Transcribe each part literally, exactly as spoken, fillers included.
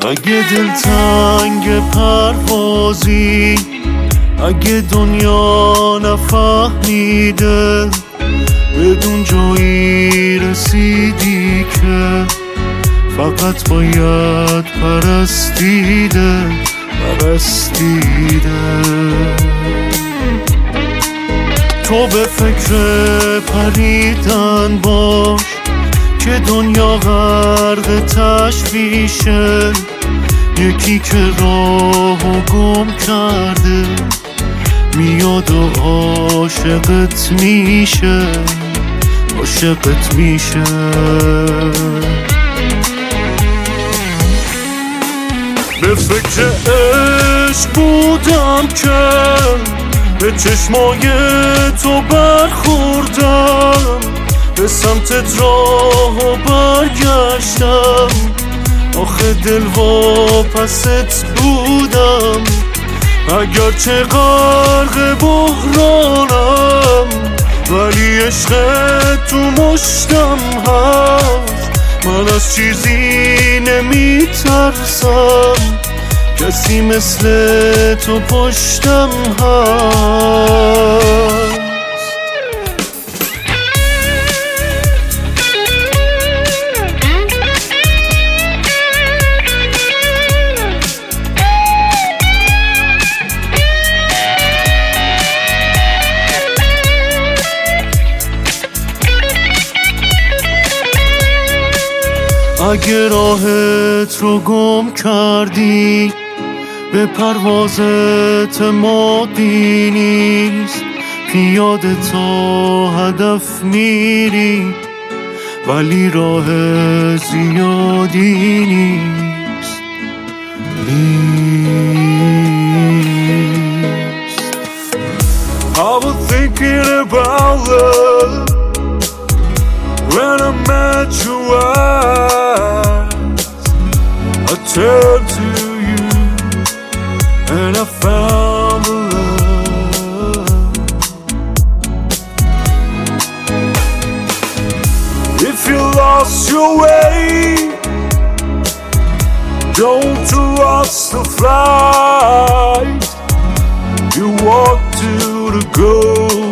اگه دلتنگ پروازی، اگه دنیا نفهمیده، بدون جایی رسیدی که فقط باید پرستیده پرستیده. تو به فکر پریدن باش که دنیا غرق تشویشه، یکی که راهو گم کرده میاد و عاشقت میشه عاشقت میشه. به فکر عشق بودم که به چشمای تو برخوردم، به سمتت راهو برگشتم، آخه دل واپست بودم. اگرچه غرق بحرانم ولی عشقت تو مشتم هست. من از چیزی نمیترسم، کسی مثل تو پشتم هست. اگه راهت رو گم کردی، به پروازت مادی نیست، پیاده تا هدف میری ولی راه زیادی نیست نیست. I was thinking about love when I met you. I turned to you and I found the love. If you lost your way, don't rush the flight. You walk to the goal,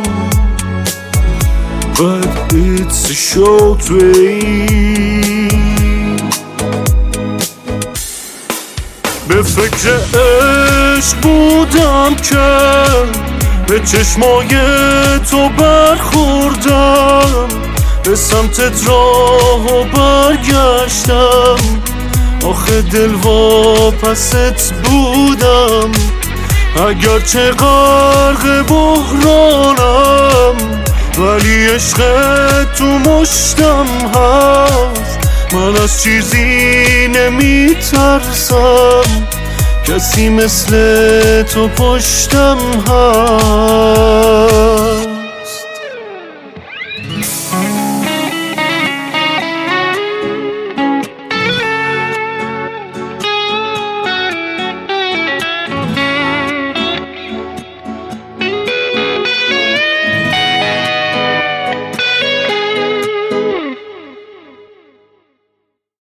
but it's a short way. به فکر عشق بودم که به چشمای تو برخوردم، به سمتت راهو برگشتم، آخه دل واپست بودم. اگرچه غرق بحرانم ولی عشقت تو مشتم هست. من از چیزی نمیترسم، کسی مثل تو پشتم هست.